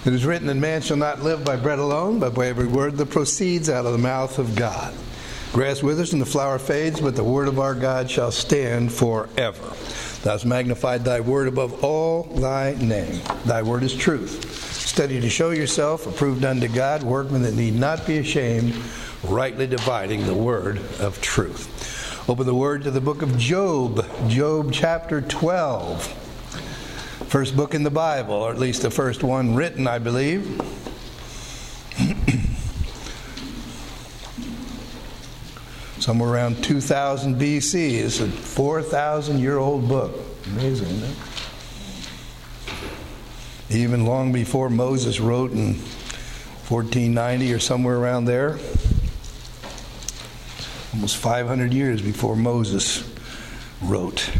It is written that man shall not live by bread alone, but by every word that proceeds out of the mouth of God. Grass withers and the flower fades, but the word of our God shall stand forever. Thou hast magnified thy word above all thy name. Thy word is truth. Study to show yourself approved unto God, workmen that need not be ashamed, rightly dividing the word of truth. Open the word to the book of Job, Job chapter 12. First book in the Bible, or at least the first one written, I believe. Somewhere around 2000 BC. It's a 4,000-year-old book. Amazing, isn't it? Even long before Moses wrote in 1490 or somewhere around there. Almost 500 years before Moses wrote.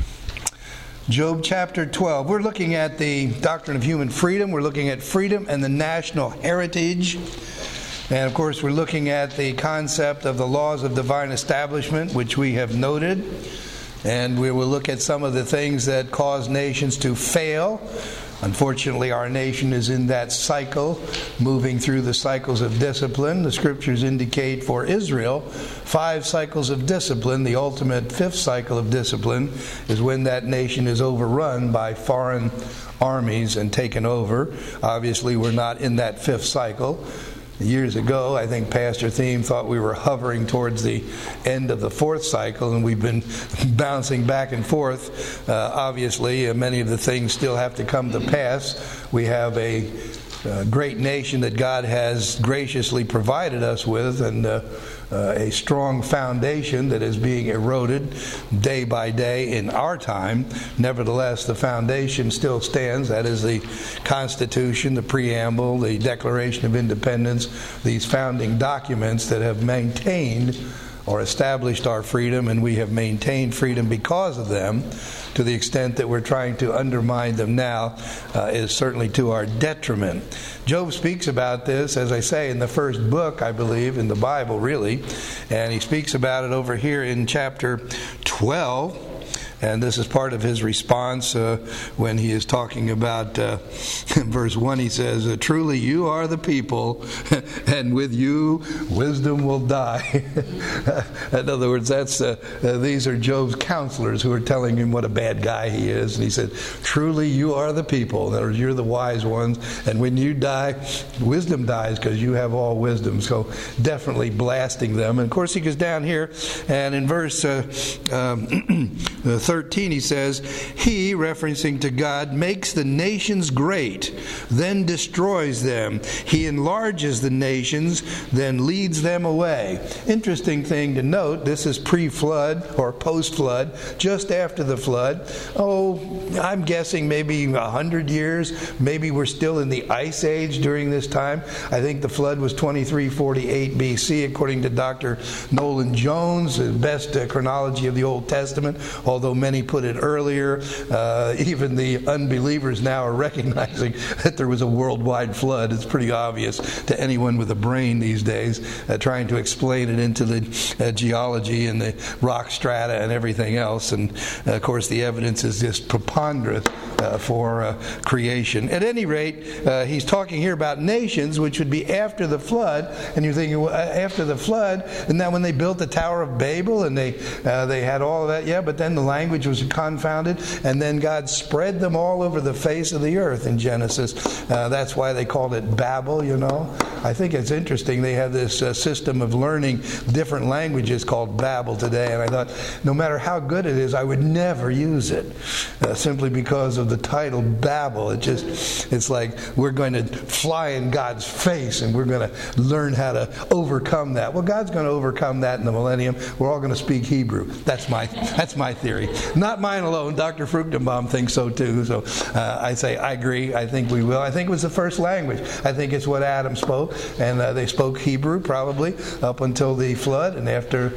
Job chapter 12. We're looking at the doctrine of human freedom. We're looking at freedom and the national heritage. And of course, we're looking at the concept of the laws of divine establishment, which we have noted. And we will look at some of the things that cause nations to fail. Unfortunately, our nation is in that cycle, moving through the cycles of discipline. The scriptures indicate for Israel 5 cycles of discipline. The ultimate 5th cycle of discipline is when that nation is overrun by foreign armies and taken over. Obviously, we're not in that 5th cycle. Years ago, I think Pastor Thiem thought we were hovering towards the end of the 4th cycle, and we've been bouncing back and forth. Obviously, many of the things still have to come to pass. We have a great nation that God has graciously provided us with, and a strong foundation that is being eroded day by day in our time. Nevertheless, the foundation still stands. That is the Constitution, the preamble, the Declaration of Independence, these founding documents that have maintained or established our freedom, and we have maintained freedom because of them. To the extent that we're trying to undermine them now is certainly to our detriment. Job speaks about this, as I say, in the first book, I believe, in the Bible, really. And he speaks about it over here in chapter 12. And this is part of his response when he is talking about, in verse 1, he says, truly you are the people, and with you wisdom will die. In other words, these are Job's counselors who are telling him what a bad guy he is. And he said, truly you are the people. In other words, you're the wise ones. And when you die, wisdom dies because you have all wisdom. So definitely blasting them. And of course he goes down here, and in verse 13 he says, he, referencing to God, makes the nations great, then destroys them. He enlarges the nations, then leads them away. Interesting thing to note, this is pre-flood or post-flood, just after the flood. I'm guessing maybe 100 years. Maybe we're still in the Ice Age during this time. I think the flood was 2348 BC, according to Dr. Nolan Jones, the best chronology of the Old Testament, although many put it earlier. Even the unbelievers now are recognizing that there was a worldwide flood. It's pretty obvious to anyone with a brain these days, trying to explain it into the geology and the rock strata and everything else. And of course the evidence is just preponderant for creation. At any rate, he's talking here about nations, which would be after the flood. And you're thinking, well, after the flood, and that when they built the Tower of Babel and they had all of that, yeah, but then the language was confounded, and then God spread them all over the face of the earth in Genesis. That's why they called it Babel, you know. I think it's interesting. They have this system of learning different languages called Babel today, and I thought, no matter how good it is, I would never use it, simply because of the title Babel. It's like we're going to fly in God's face, and we're going to learn how to overcome that. Well, God's going to overcome that in the millennium. We're all going to speak Hebrew. That's my theory. Not mine alone. Dr. Fruchtenbaum thinks so too. So I say I agree. I think we will. I think it was the first language. I think it's what Adam spoke, and they spoke Hebrew probably up until the flood. And after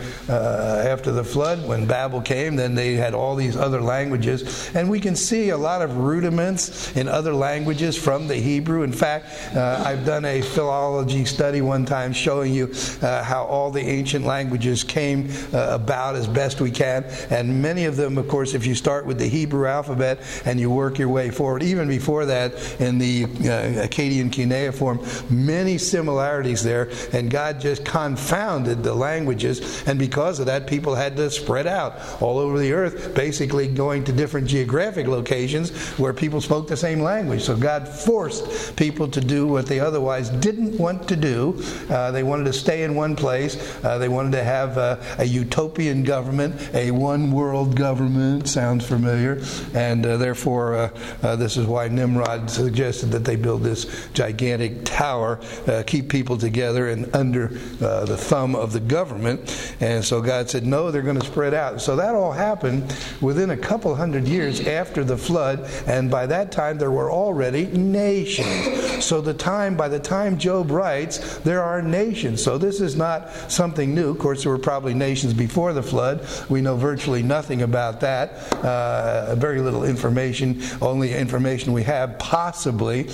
the flood, when Babel came, then they had all these other languages, and we can see a lot of rudiments in other languages from the Hebrew. In fact, I've done a philology study one time showing you how all the ancient languages came about as best we can, and many of them freedom, of course, if you start with the Hebrew alphabet and you work your way forward, even before that in the Akkadian cuneiform, many similarities there, and God just confounded the languages, and because of that, people had to spread out all over the earth, basically going to different geographic locations where people spoke the same language. So God forced people to do what they otherwise didn't want to do. They wanted to stay in one place. They wanted to have a utopian government, a one-world government. Sounds familiar. And therefore, this is why Nimrod suggested that they build this gigantic tower, keep people together and under the thumb of the government. And so God said, no, they're going to spread out. So that all happened within a couple hundred years after the flood, and by that time there were already nations. So by the time Job writes, there are nations. So this is not something new. Of course, there were probably nations before the flood. We know virtually nothing about that. Very little information. Only information we have possibly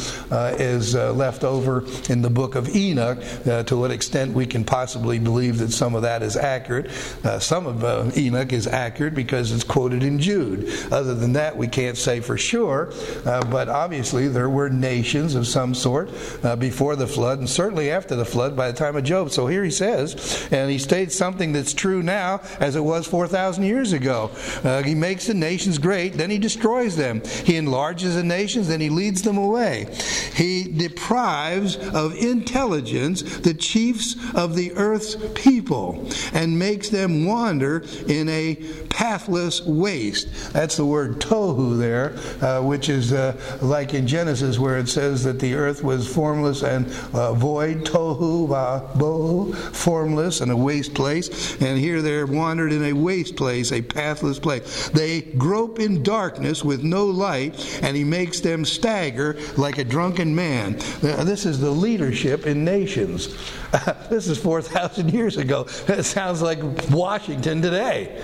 is left over in the book of Enoch. To what extent we can possibly believe that some of that is accurate. Some of Enoch is accurate because it's quoted in Jude. Other than that, we can't say for sure. But obviously there were nations of some sort before the flood, and certainly after the flood by the time of Job. So here he says, and he states something that's true now as it was 4,000 years ago. He makes the nations great, then he destroys them. He enlarges the nations, then he leads them away. He deprives of intelligence the chiefs of the earth's people and makes them wander in a pathless waste. That's the word tohu there, which is like in Genesis where it says that the earth was formless and void, tohu vabohu, formless and a waste place. And here they're wandered in a waste place, a pathless place. They grope in darkness with no light, and he makes them stagger like a drunken man. This is the leadership in nations. This is 4,000 years ago. It sounds like Washington today.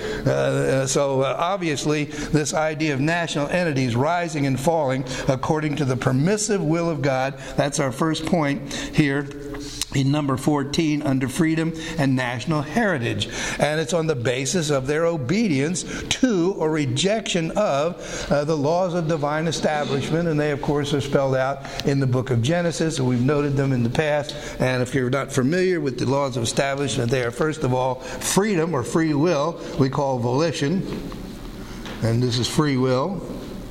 So obviously this idea of national entities rising and falling according to the permissive will of God, that's our first point here in number 14 under freedom and national heritage. And it's on the basis of their obedience to or rejection of the laws of divine establishment. And they, of course, are spelled out in the book of Genesis. And we've noted them in the past. And if you're not familiar with the laws of establishment, they are, first of all, freedom or free will, we call volition. And this is free will.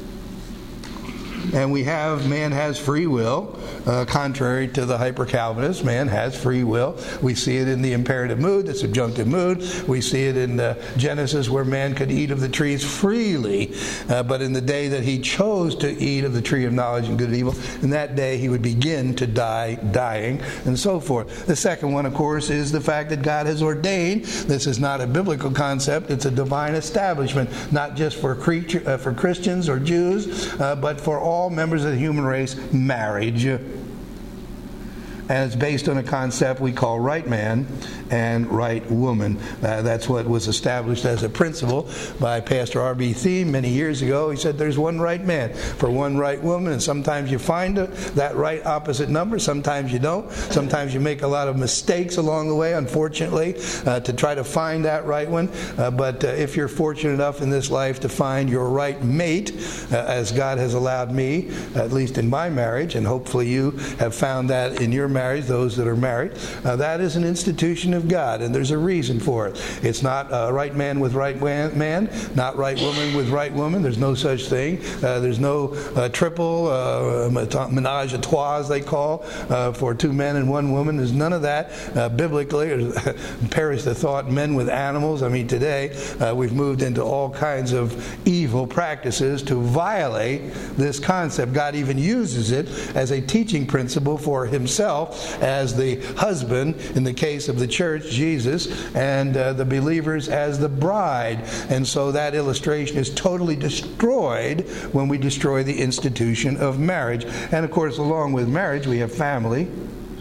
And we have, man has free will, contrary to the hyper-Calvinists. Man has free will. We see it in the imperative mood, the subjunctive mood. We see it in Genesis where man could eat of the trees freely. But in the day that he chose to eat of the tree of knowledge and good and evil, in that day he would begin to die, dying, and so forth. The second one, of course, is the fact that God has ordained. This is not a biblical concept. It's a divine establishment, not just for Christians or Jews, but for all members of the human race, marriage. And it's based on a concept we call right man and right woman. That's what was established as a principle by Pastor R.B. Thiem many years ago. He said there's one right man for one right woman, and sometimes you find that right opposite number, sometimes you don't. Sometimes you make a lot of mistakes along the way, unfortunately, to try to find that right one. But if you're fortunate enough in this life to find your right mate, as God has allowed me, at least in my marriage, and hopefully you have found that in your marriage, those that are married, that is an institution of God, and there's a reason for it. It's not right man with right man, not right woman with right woman. There's no such thing. There's no triple menage a trois, as they call, for two men and one woman. There's none of that biblically. Perish the thought, men with animals. I mean, today we've moved into all kinds of evil practices to violate this concept. God even uses it as a teaching principle for himself as the husband in the case of the church, Jesus, and the believers as the bride. And so that illustration is totally destroyed when we destroy the institution of marriage. And of course, along with marriage, we have family.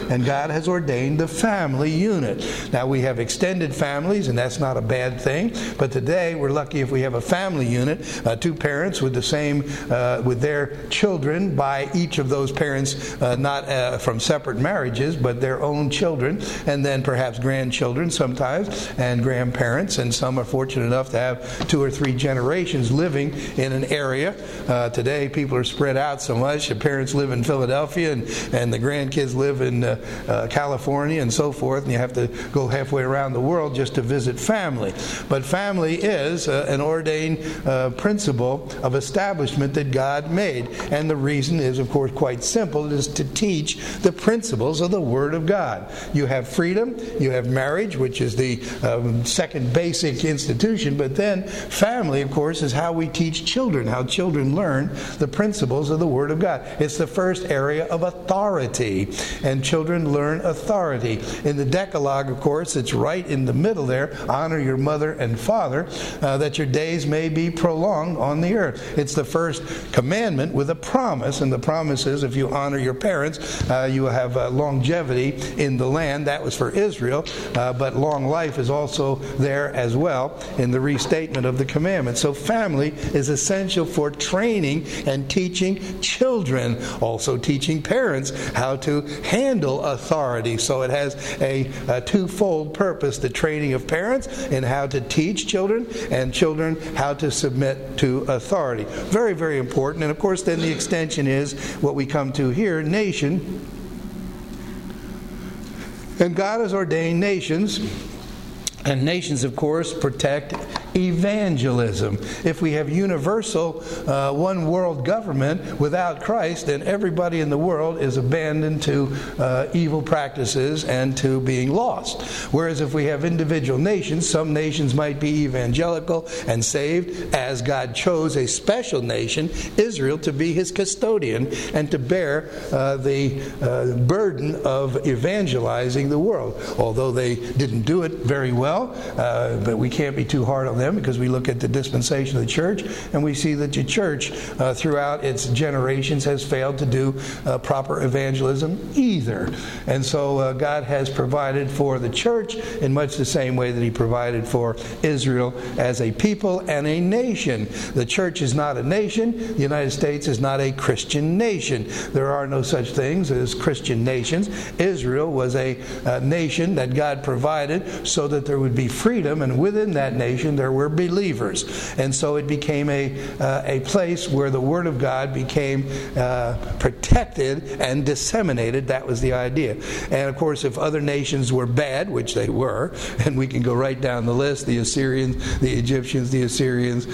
and God has ordained the family unit. Now, we have extended families, and that's not a bad thing, but today we're lucky if we have a family unit, two parents with the same, with their children by each of those parents, not from separate marriages, but their own children, and then perhaps grandchildren sometimes, and grandparents, and some are fortunate enough to have 2 or 3 generations living in an area. Today, people are spread out so much. The parents live in Philadelphia, and the grandkids live in California, and so forth, and you have to go halfway around the world just to visit family. But family is an ordained principle of establishment that God made, and the reason is, of course, quite simple. It is to teach the principles of the Word of God. You have freedom, you have marriage, which is the second basic institution, but then family, of course, is how we teach children, how children learn the principles of the Word of God. It's the first area of authority, and children learn authority. In the Decalogue, of course, it's right in the middle there, honor your mother and father, that your days may be prolonged on the earth. It's the first commandment with a promise, and the promise is if you honor your parents, you will have longevity in the land. That was for Israel, but long life is also there as well in the restatement of the commandment. So family is essential for training and teaching children, also teaching parents how to handle authority. So it has a twofold purpose: the training of parents in how to teach children, and children how to submit to authority. Very, very important. And of course then the extension is what we come to here, nation. And God has ordained nations, and nations, of course, protect evangelism. If we have universal one world government without Christ, then everybody in the world is abandoned to evil practices and to being lost. Whereas if we have individual nations, some nations might be evangelical and saved, as God chose a special nation, Israel, to be His custodian and to bear the burden of evangelizing the world. Although they didn't do it very well, but we can't be too hard on them, because we look at the dispensation of the church and we see that the church throughout its generations has failed to do proper evangelism either. And so God has provided for the church in much the same way that He provided for Israel as a people and a nation. The church is not a nation. The United States is not a Christian nation. There are no such things as Christian nations. Israel was a nation that God provided so that there would be freedom, and within that nation there were believers. And so it became a place where the Word of God became protected and disseminated. That was the idea. And of course, if other nations were bad, which they were, and we can go right down the list: the Assyrians, the Egyptians, the Assyrians,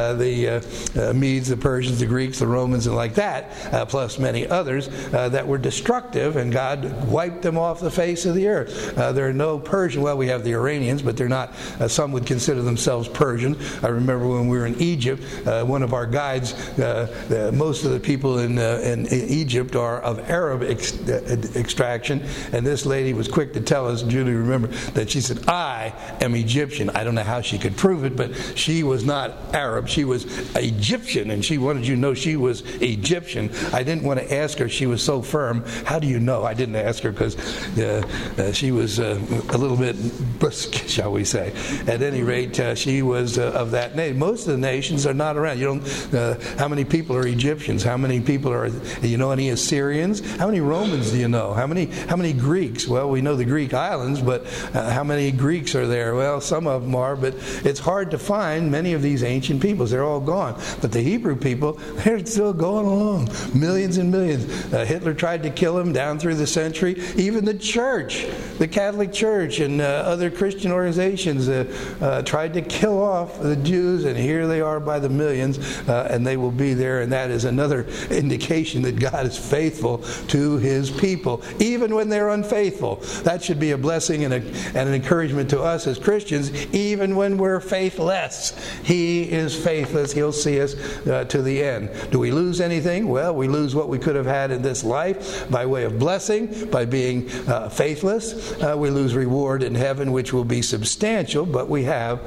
the Medes, the Persians, the Greeks, the Romans, and like that, plus many others that were destructive, and God wiped them off the face of the earth. There are no Persian. Well, we have the Iranians, but they're not. Some would consider themselves Persian. I remember when we were in Egypt, one of our guides, most of the people in Egypt are of Arab extraction, and this lady was quick to tell us, Julie, remember, that she said, "I am Egyptian." I don't know how she could prove it, but she was not Arab. She was Egyptian, and she wanted you to know she was Egyptian. I didn't want to ask her. She was so firm. How do you know? I didn't ask her because she was a little bit brusque, shall we say. At any rate, she was of that name. Most of the nations are not around. You don't. How many people are Egyptians? How many people are? Do you know any Assyrians? How many Romans do you know? How many Greeks? Well, we know the Greek islands, but how many Greeks are there? Well, some of them are, but it's hard to find many of these ancient peoples. They're all gone. But the Hebrew people, they're still going along. Millions and millions. Hitler tried to kill them down through the century. Even the church, the Catholic Church, and other Christian organizations tried to kill off the Jews, and here they are by the millions, and they will be there. And that is another indication that God is faithful to His people, even when they're unfaithful. That should be a blessing and an encouragement to us as Christians. Even when we're faithless, He is faithless. He'll see us to the end. Do we lose anything? Well, we lose what we could have had in this life by way of blessing, by being faithless. We lose reward in heaven, which will be substantial, but we have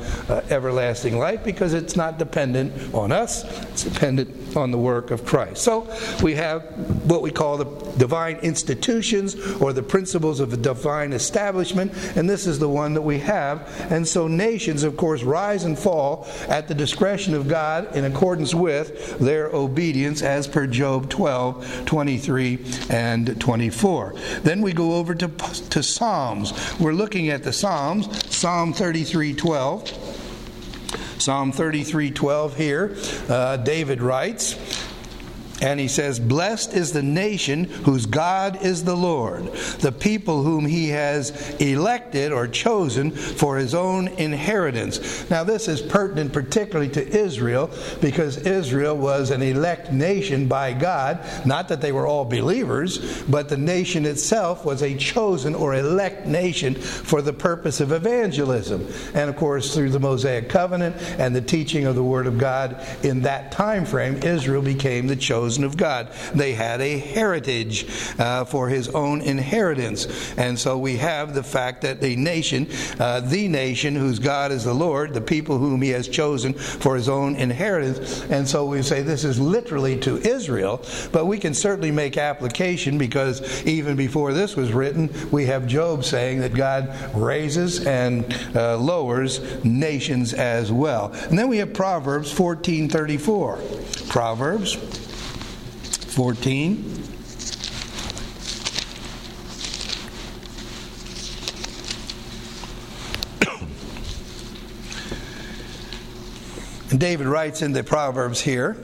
everlasting life, because it's not dependent on us. It's dependent on the work of Christ. So we have what we call the divine institutions, or the principles of the divine establishment, and this is the one that we have. And so nations, of course, rise and fall at the discretion of God in accordance with their obedience, as per Job 12, 23 and 24. Then we go over to Psalms. We're looking at the Psalms. Psalm 33:12. Psalm 33:12 here, David writes, and he says, "Blessed is the nation whose God is the Lord, the people whom he has elected or chosen for his own inheritance." Now this is pertinent particularly to Israel, because Israel was an elect nation by God. Not that they were all believers, but the nation itself was a chosen or elect nation for the purpose of evangelism. And of course, through the Mosaic covenant and the teaching of the Word of God in that time frame, Israel became the chosen of God. They had a heritage for his own inheritance. And so we have the fact that the nation whose God is the Lord, the people whom he has chosen for his own inheritance. And so we say this is literally to Israel, but we can certainly make application, because even before this was written, we have Job saying that God raises and lowers nations as well. And then we have Proverbs 14:34. Proverbs 14. And David writes in the Proverbs here,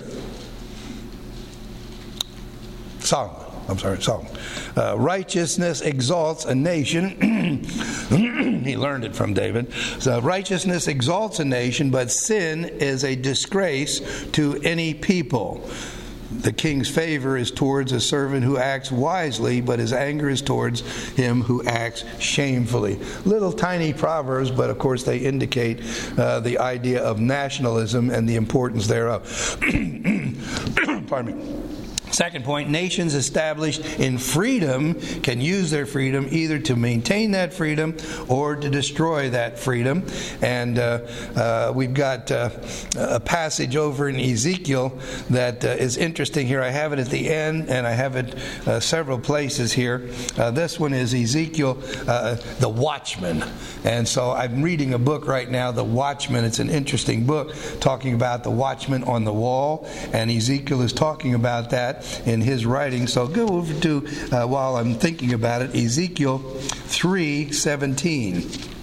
Solomon. Righteousness exalts a nation. He learned it from David. So righteousness exalts a nation, but sin is a disgrace to any people. The king's favor is towards a servant who acts wisely, but his anger is towards him who acts shamefully. Little tiny proverbs, but of course they indicate the idea of nationalism and the importance thereof. Pardon me. Second point, nations established in freedom can use their freedom either to maintain that freedom or to destroy that freedom. And we've got a passage over in Ezekiel that is interesting here. I have it at the end, and I have it several places here. This one is Ezekiel, the Watchman. And so I'm reading a book right now, The Watchman. It's an interesting book talking about the watchman on the wall, and Ezekiel is talking about that in his writing. So go over to, while I'm thinking about it, Ezekiel 3:17.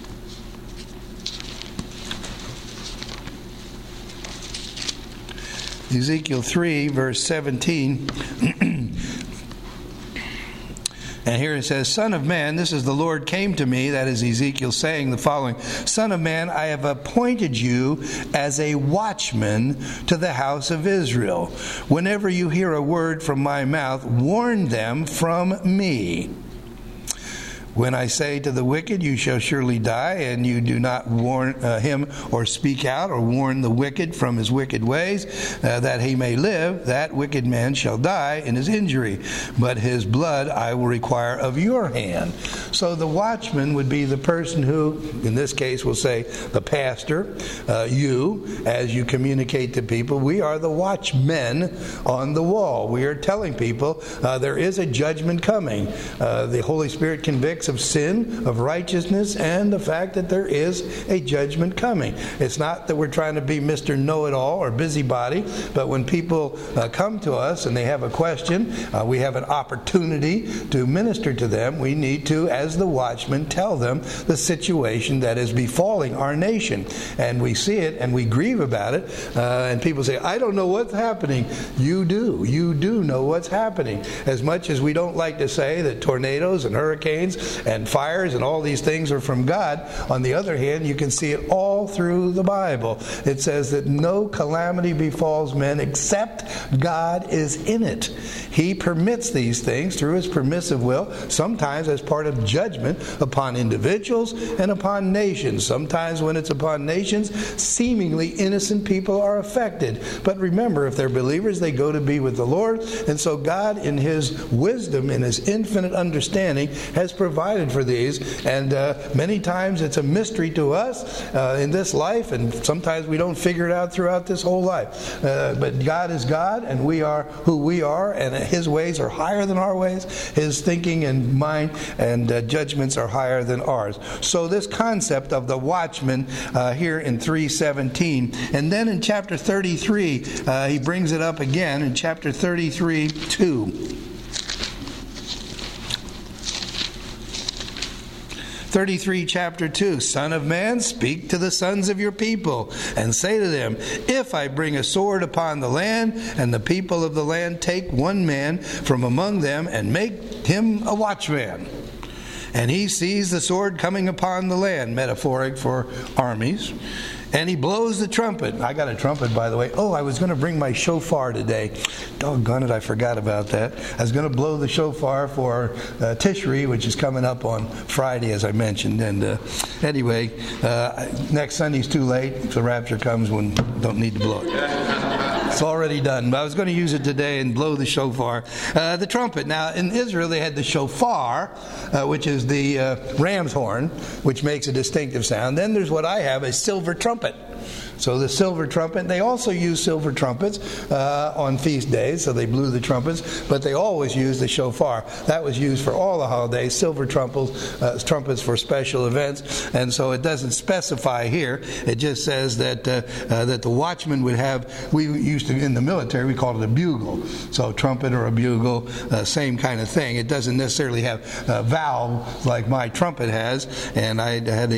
Ezekiel 3, verse 17. And here it says, "Son of man, this is the Lord came to me," that is Ezekiel saying the following, "Son of man, I have appointed you as a watchman to the house of Israel. Whenever you hear a word from my mouth, warn them from me. When I say to the wicked, you shall surely die, and you do not warn him or speak out or warn the wicked from his wicked ways, that he may live, that wicked man shall die in his injury, but his blood I will require of your hand." So the watchman would be the person who, in this case, will say the pastor, you, as you communicate to people, we are the watchmen on the wall. We are telling people there is a judgment coming. The Holy Spirit convicts of sin, of righteousness, and the fact that there is a judgment coming. It's not that we're trying to be Mr. Know-it-all or busybody, but when people come to us and they have a question, we have an opportunity to minister to them. We need to, as the watchman, tell them the situation that is befalling our nation. And we see it and we grieve about it. And people say, I don't know what's happening. You do. You do know what's happening. As much as we don't like to say that tornadoes and hurricanes and fires and all these things are from God, on the other hand, you can see it all through the Bible. It says that no calamity befalls men except God is in it. He permits these things through his permissive will, sometimes as part of judgment upon individuals and upon nations. Sometimes when it's upon nations, seemingly innocent people are affected. But remember, if they're believers, they go to be with the Lord. And so God, in his wisdom, in his infinite understanding, has provided provided for these, and many times it's a mystery to us in this life, and sometimes we don't figure it out throughout this whole life. But God is God, and we are who we are, and His ways are higher than our ways. His thinking and mind and judgments are higher than ours. So this concept of the watchman here in 3:17, and then in chapter 33, he brings it up again in chapter 33:2. 33, chapter 2, Son of man, speak to the sons of your people, and say to them, if I bring a sword upon the land, and the people of the land take one man from among them, and make him a watchman, and he sees the sword coming upon the land, metaphoric for armies, and he blows the trumpet. I got a trumpet, by the way. Oh, I was going to bring my shofar today. Doggone it, I forgot about that. I was going to blow the shofar for Tishri, which is coming up on Friday, as I mentioned. And anyway, next Sunday's too late. If the rapture comes, we don't need to blow it. It's already done. But I was going to use it today and blow the shofar. The trumpet. Now, in Israel, they had the shofar, which is the ram's horn, which makes a distinctive sound. Then there's what I have, a silver trumpet. So the silver trumpet, they also use silver trumpets on feast days, so they blew the trumpets, but they always used the shofar. That was used for all the holidays, silver trumpets for special events, and so it doesn't specify here. It just says that that the watchman would have, we used to, in the military, we called it a bugle. So trumpet or a bugle, same kind of thing. It doesn't necessarily have a valve like my trumpet has, and I had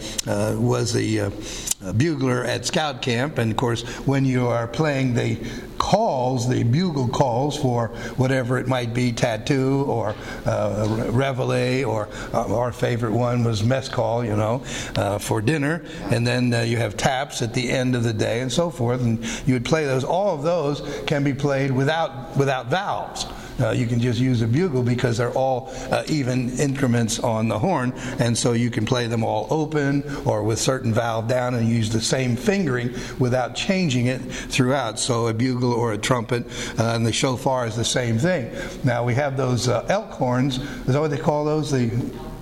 was a bugler at scout camp, and of course when you are playing the calls, the bugle calls for whatever it might be, tattoo or reveille, or our favorite one was mess call, for dinner, and then you have taps at the end of the day and so forth, and you would play those. All of those can be played without valves. You can just use a bugle because they're all even increments on the horn, and so you can play them all open or with certain valve down and use the same fingering without changing it throughout. So a bugle or a trumpet, and the shofar is the same thing. Now we have those elk horns. Is that what they call those? The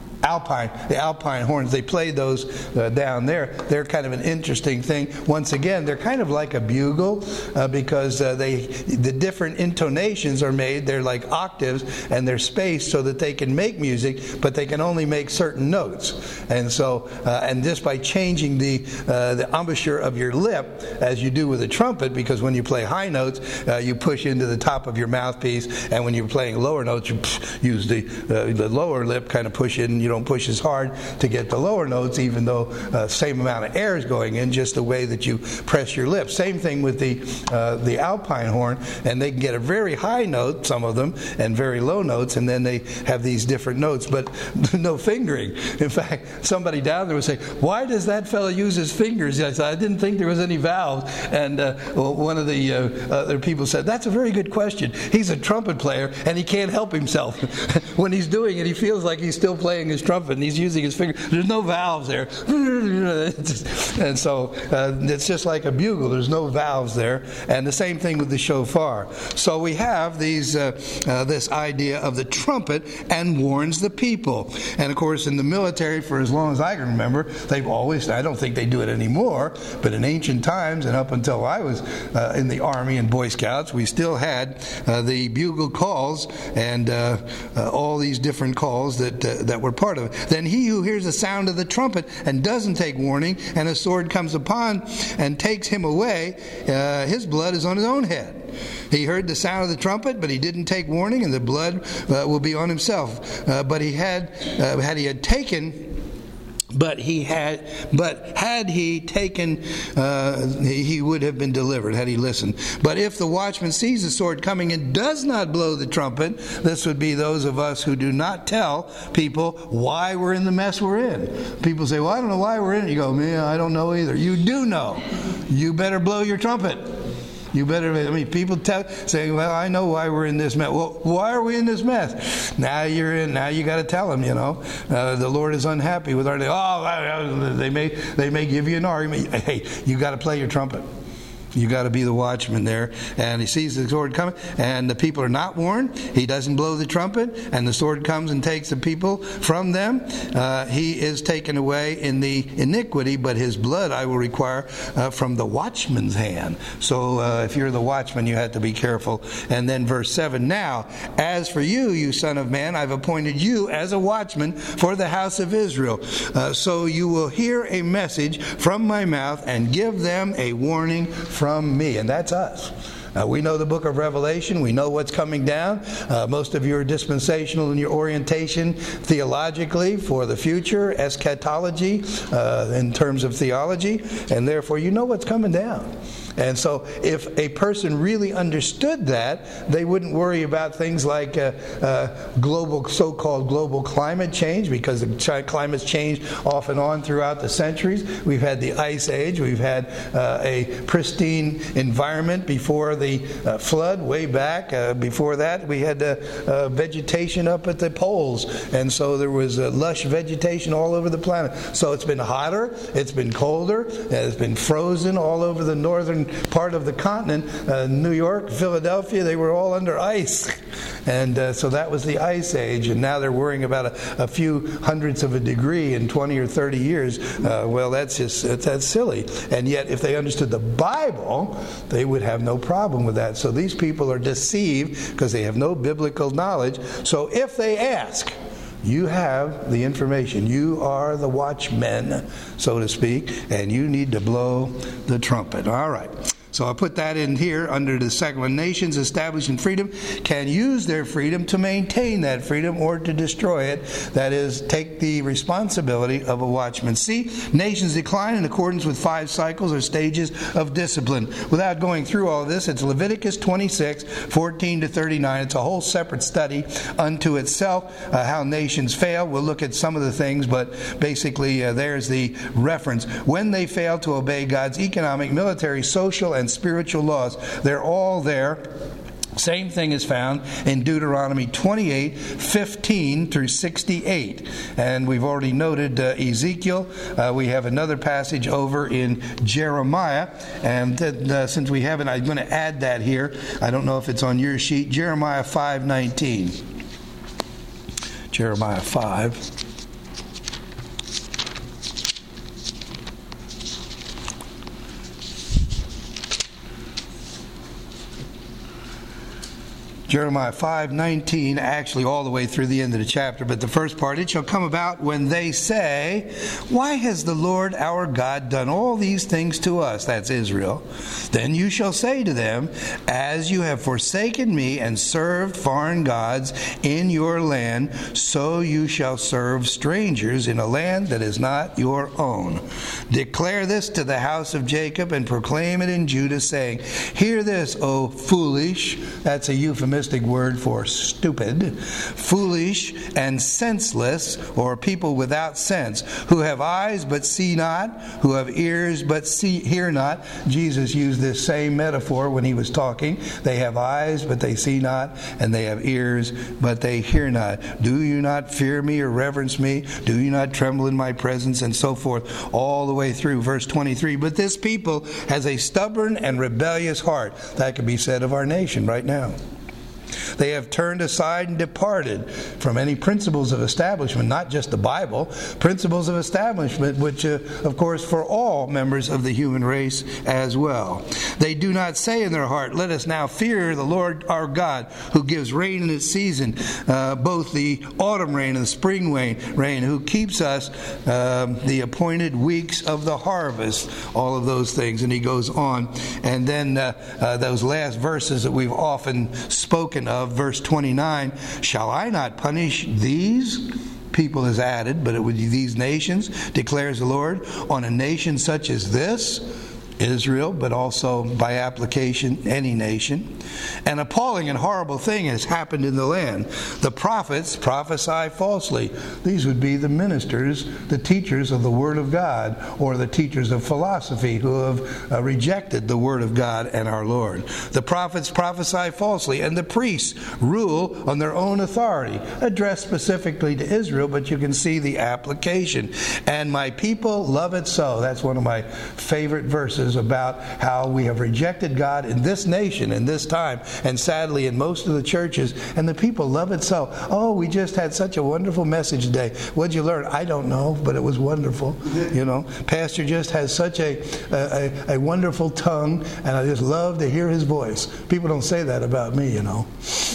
alpine horns. They played those down there. They're kind of an interesting thing. Once again, they're kind of like a bugle because the different intonations are made. They're like octaves, and they're spaced so that they can make music, but they can only make certain notes. And so, and just by changing the embouchure of your lip, as you do with a trumpet, because when you play high notes, you push into the top of your mouthpiece, and when you're playing lower notes, you use the lower lip, kind of push in. You don't push as hard to get the lower notes, even though same amount of air is going in, just the way that you press your lips. Same thing with the alpine horn, and they can get a very high note, some of them, and very low notes, and then they have these different notes, but no fingering. In fact, somebody down there would say, why does that fellow use his fingers? I said, I didn't think there was any valves. And one of the other people said, that's a very good question. He's a trumpet player, and he can't help himself. When he's doing it, he feels like he's still playing his trumpet, and he's using his finger. There's no valves there. And so it's just like a bugle. There's no valves there. And the same thing with the shofar. So we have this idea of the trumpet, and warns the people. And of course, in the military, for as long as I can remember, they've always, I don't think they do it anymore, but in ancient times, and up until I was in the Army and Boy Scouts, we still had the bugle calls, and all these different calls that were part of it. Then he who hears the sound of the trumpet and doesn't take warning, and a sword comes upon and takes him away, his blood is on his own head. He heard the sound of the trumpet, but he didn't take warning, and the blood will be on himself. But had he taken, he would have been delivered had he listened. But if the watchman sees the sword coming and does not blow the trumpet, this would be those of us who do not tell people why we're in the mess we're in. People say, well, I don't know why we're in it. You go, man, I don't know either. You do know. You better blow your trumpet. You better, people say, well, I know why we're in this mess. Well, why are we in this mess? Now you got to tell them, the Lord is unhappy with our, they may give you an argument. Hey, you got to play your trumpet. You got to be the watchman there. And he sees the sword coming, and the people are not warned. He doesn't blow the trumpet, and the sword comes and takes the people from them. He is taken away in the iniquity, but his blood I will require from the watchman's hand. So if you're the watchman, you have to be careful. And then verse 7, now, as for you, you son of man, I've appointed you as a watchman for the house of Israel. So you will hear a message from my mouth and give them a warning from me. And that's us. We know the book of Revelation. We know what's coming down. Most of you are dispensational in your orientation theologically for the future, eschatology in terms of theology, and therefore you know what's coming down. And so if a person really understood that, they wouldn't worry about things like so-called global climate change, because the climate's changed off and on throughout the centuries. We've had the ice age. We've had a pristine environment before the flood, way back. Before that, we had vegetation up at the poles. And so there was lush vegetation all over the planet. So it's been hotter. It's been colder. It's been frozen all over the northern part of the continent. New York, Philadelphia, they were all under ice. And so that was the ice age. And now they're worrying about a few hundredths of a degree in 20 or 30 years. Well, that's silly. And yet, if they understood the Bible, they would have no problem with that. So these people are deceived because they have no biblical knowledge. So if they ask, you have the information. You are the watchmen, so to speak, and you need to blow the trumpet. All right. So I put that in here under the second one. Nations established in freedom can use their freedom to maintain that freedom or to destroy it. That is, take the responsibility of a watchman. See, nations decline in accordance with 5 cycles or stages of discipline. Without going through all of this, it's Leviticus 26, 14 to 39. It's a whole separate study unto itself, how nations fail. We'll look at some of the things, but basically there's the reference. When they fail to obey God's economic, military, social, and spiritual laws, they're all there. Same thing is found in Deuteronomy 28, 15 through 68. And we've already noted Ezekiel. We have another passage over in Jeremiah. And since we haven't, I'm going to add that here. I don't know if it's on your sheet. Jeremiah 5:19. Jeremiah 5. Jeremiah 5:19, actually all the way through the end of the chapter, but the first part, it shall come about when they say, why has the Lord our God done all these things to us? That's Israel. Then you shall say to them, as you have forsaken me and served foreign gods in your land, so you shall serve strangers in a land that is not your own. Declare this to the house of Jacob and proclaim it in Judah, saying, hear this, O foolish, that's a euphemistic word for stupid, foolish and senseless, or people without sense, who have eyes but see not, who have ears but hear not. Jesus used this same metaphor when he was talking. They have eyes but they see not, and they have ears but they hear not. Do you not fear me or reverence me? Do you not tremble in my presence? And so forth, all the way through verse 23. But this people has a stubborn and rebellious heart. That could be said of our nation right now. They have turned aside and departed from any principles of establishment, not just the Bible, principles of establishment, which, of course, for all members of the human race as well. They do not say in their heart, let us now fear the Lord our God, who gives rain in its season, both the autumn rain and the spring rain, who keeps us the appointed weeks of the harvest, all of those things. And he goes on. And then those last verses that we've often spoken of, verse 29, shall I not punish these? People is added, but it would be these nations, declares the Lord, on a nation such as this, Israel, but also by application any nation. An appalling and horrible thing has happened in the land. The prophets prophesy falsely. These would be the ministers, the teachers of the Word of God, or the teachers of philosophy who have rejected the Word of God and our Lord. The prophets prophesy falsely, and the priests rule on their own authority, addressed specifically to Israel, but you can see the application. And my people love it so. That's one of my favorite verses verses about how we have rejected God in this nation, in this time, and sadly in most of the churches, and the people love it so. Oh, we just had such a wonderful message today. What'd you learn? I don't know, but it was wonderful. You know, Pastor just has such a wonderful tongue, and I just love to hear his voice. People don't say that about me, you know.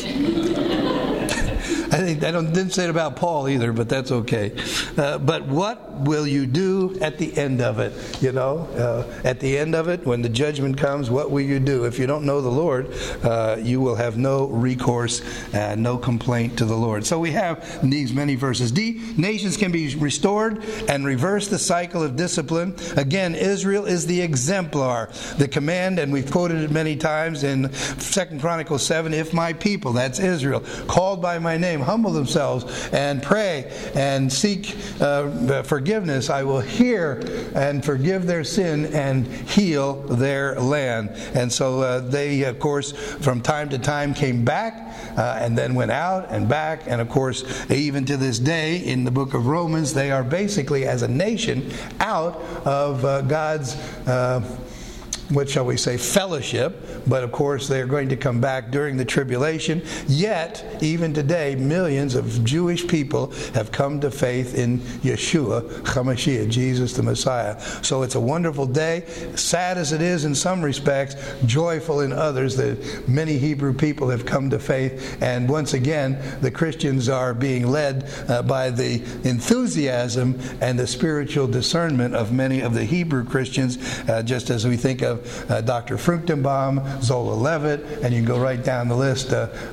I didn't say it about Paul either, but that's okay. But what will you do at the end of it? You know, at the end of it, when the judgment comes, what will you do? If you don't know the Lord, you will have no recourse, no complaint to the Lord. So we have these many verses. D, nations can be restored and reverse the cycle of discipline. Again, Israel is the exemplar. The command, and we've quoted it many times in 2 Chronicles 7, if my people, that's Israel, called by my name, humble themselves and pray and seek forgiveness, I will hear and forgive their sin and heal their land. And so they, of course, from time to time came back and then went out and back. And of course, even to this day, in the book of Romans, they are basically, as a nation, out of God's what shall we say, fellowship. But of course they're going to come back during the tribulation. Yet, even today, millions of Jewish people have come to faith in Yeshua HaMashiach, Jesus the Messiah. So it's a wonderful day, sad as it is in some respects, joyful in others, that many Hebrew people have come to faith. And once again, the Christians are being led by the enthusiasm and the spiritual discernment of many of the Hebrew Christians, just as we think of Dr. Fruchtenbaum, Zola Levitt, and you can go right down the list,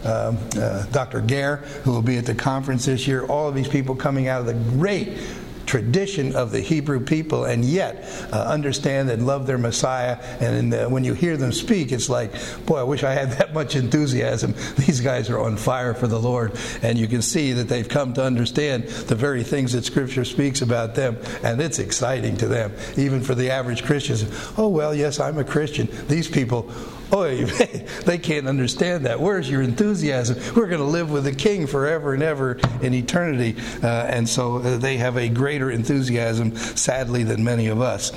Dr. Gare, who will be at the conference this year. All of these people coming out of the great tradition of the Hebrew people, and yet understand and love their Messiah. And when you hear them speak, it's like, boy, I wish I had that much enthusiasm. These guys are on fire for the Lord, and you can see that they've come to understand the very things that Scripture speaks about them, and it's exciting to them. Even for the average Christians, oh, well, yes, I'm a Christian. These people, oh, they can't understand that. Where's your enthusiasm? We're going to live with the King forever and ever in eternity. And so they have a greater enthusiasm, sadly, than many of us.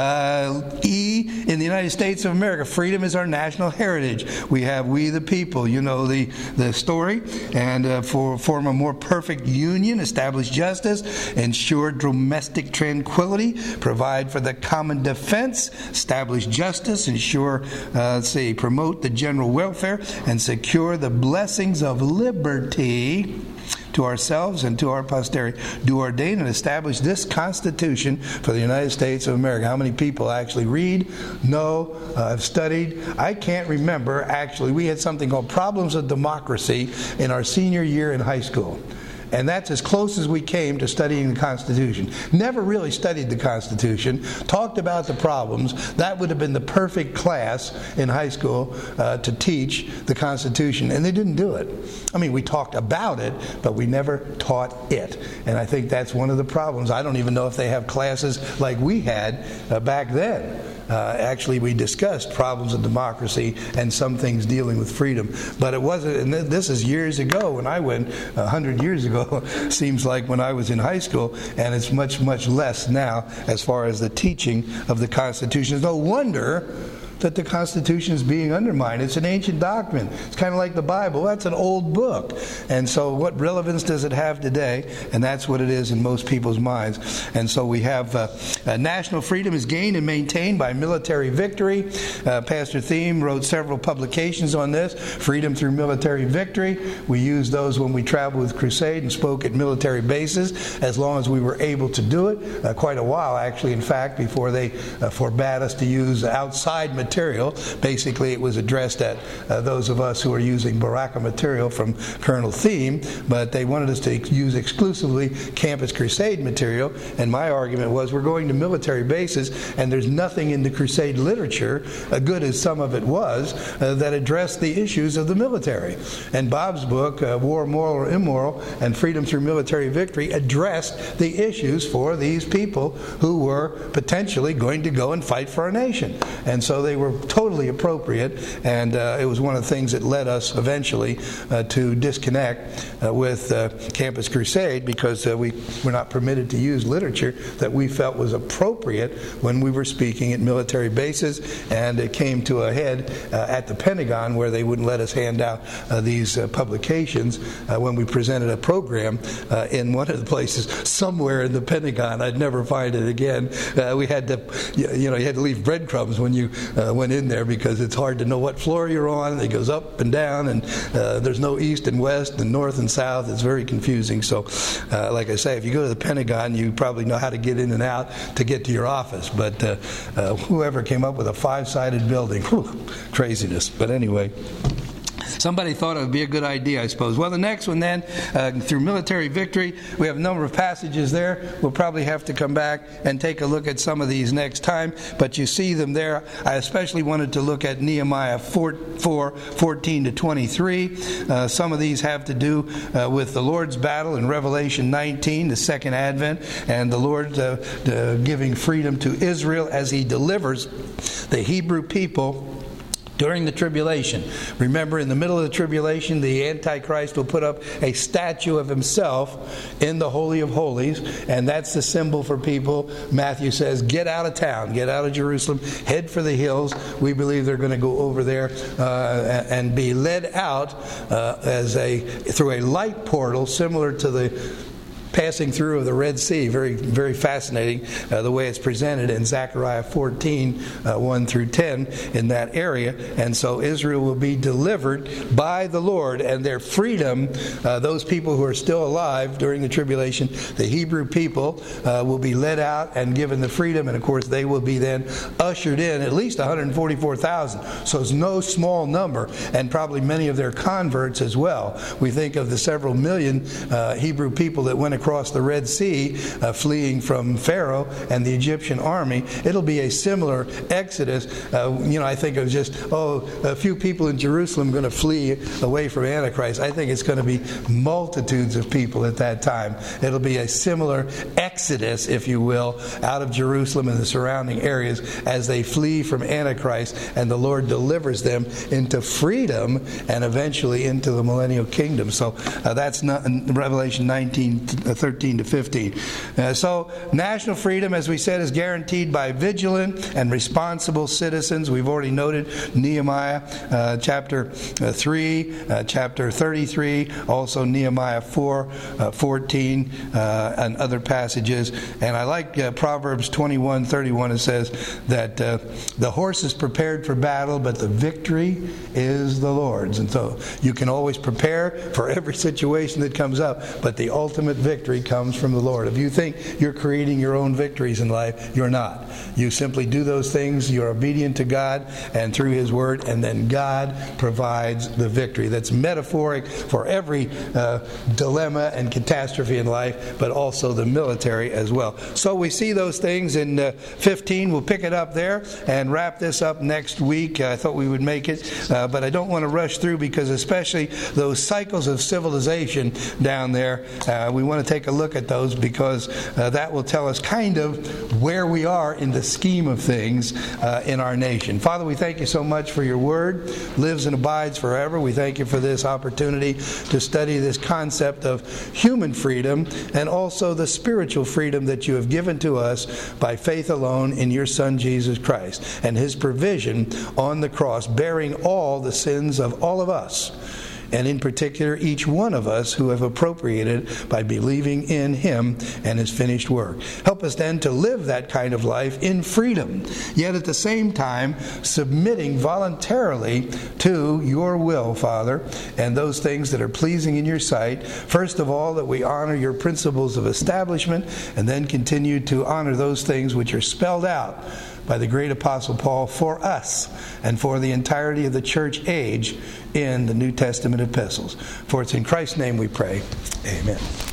E, in the United States of America, freedom is our national heritage. We have we the people. You know the story. And form a more perfect union, establish justice, ensure domestic tranquility, provide for the common defense, establish justice, ensure, promote the general welfare, and secure the blessings of liberty to ourselves and to our posterity. Do ordain and establish this Constitution for the United States of America. How many people actually read, know, have studied? I can't remember, actually. We had something called Problems of Democracy in our senior year in high school. And that's as close as we came to studying the Constitution. Never really studied the Constitution, talked about the problems. That would have been the perfect class in high school to teach the Constitution. And they didn't do it. I mean, we talked about it, but we never taught it. And I think that's one of the problems. I don't even know if they have classes like we had back then. Actually, we discussed problems of democracy and some things dealing with freedom. But it wasn't, and this is years ago when I went, 100 years ago, seems like when I was in high school, and it's much, much less now as far as the teaching of the Constitution. No wonder that the Constitution is being undermined. It's an ancient document. It's kind of like the Bible. That's an old book. And so what relevance does it have today? And that's what it is in most people's minds. And so we have national freedom is gained and maintained by military victory. Pastor Thiem wrote several publications on this. Freedom through military victory. We used those when we traveled with Crusade and spoke at military bases, as long as we were able to do it. Quite a while, actually, in fact, before they forbade us to use outside material. Basically, it was addressed at those of us who are using Baraka material from Colonel Thiem, but they wanted us to use exclusively Campus Crusade material, and my argument was we're going to military bases, and there's nothing in the Crusade literature, good as some of it was, that addressed the issues of the military. And Bob's book, War, Moral or Immoral, and Freedom Through Military Victory, addressed the issues for these people who were potentially going to go and fight for our nation. And so they were totally appropriate, and it was one of the things that led us eventually to disconnect with Campus Crusade, because we were not permitted to use literature that we felt was appropriate when we were speaking at military bases, and it came to a head at the Pentagon, where they wouldn't let us hand out these publications when we presented a program in one of the places somewhere in the Pentagon. I'd never find it again. We had to, you had to leave breadcrumbs when you went in there, because it's hard to know what floor you're on. It goes up and down, and there's no east and west and north and south. It's very confusing. So, like I say, if you go to the Pentagon, you probably know how to get in and out to get to your office. But whoever came up with a 5-sided building, craziness. But anyway, somebody thought it would be a good idea, I suppose. Well, the next one then, through military victory, we have a number of passages there. We'll probably have to come back and take a look at some of these next time, but you see them there. I especially wanted to look at Nehemiah 4:14 to 23. Some of these have to do with the Lord's battle in Revelation 19, the second advent, and the Lord giving freedom to Israel as He delivers the Hebrew people during the tribulation. Remember, in the middle of the tribulation, the Antichrist will put up a statue of himself in the Holy of Holies, and that's the symbol for people. Matthew says, get out of town, get out of Jerusalem, head for the hills. We believe they're going to go over there and be led out through a light portal, similar to the passing through of the Red Sea. Very, very fascinating the way it's presented in Zechariah 14, 1 through 10 in that area. And so Israel will be delivered by the Lord, and their freedom, those people who are still alive during the tribulation, the Hebrew people, will be led out and given the freedom, and of course they will be then ushered in, at least 144,000. So it's no small number, and probably many of their converts as well. We think of the several million Hebrew people that went across the Red Sea, fleeing from Pharaoh and the Egyptian army. It'll be a similar exodus. I think of just, a few people in Jerusalem going to flee away from Antichrist. I think it's going to be multitudes of people at that time. It'll be a similar exodus, if you will, out of Jerusalem and the surrounding areas as they flee from Antichrist, and the Lord delivers them into freedom and eventually into the millennial kingdom. So that's not in Revelation 19:13 to 15. So national freedom, as we said, is guaranteed by vigilant and responsible citizens. We've already noted Nehemiah chapter 3, chapter 33, also Nehemiah 4:14, and other passages. And I like Proverbs 21:31. It says that the horse is prepared for battle, but the victory is the Lord's. And so you can always prepare for every situation that comes up, but the ultimate victory comes from the Lord. If you think you're creating your own victories in life, you're not. You simply do those things, you're obedient to God and through His Word, and then God provides the victory. That's metaphoric for every dilemma and catastrophe in life, but also the military as well. So we see those things in 15. We'll pick it up there and wrap this up next week. I thought we would make it, but I don't want to rush through, because especially those cycles of civilization down there, we want to take a look at those, because that will tell us kind of where we are in the scheme of things in our nation. Father, we thank you so much for your word. Lives and abides forever. We thank you for this opportunity to study this concept of human freedom and also the spiritual freedom that you have given to us by faith alone in your Son Jesus Christ and His provision on the cross, bearing all the sins of all of us, and in particular each one of us who have appropriated by believing in Him and His finished work. Help us then to live that kind of life in freedom, yet at the same time submitting voluntarily to your will, Father, and those things that are pleasing in your sight. First of all, that we honor your principles of establishment, and then continue to honor those things which are spelled out by the great Apostle Paul for us and for the entirety of the church age in the New Testament epistles. For it's in Christ's name we pray. Amen.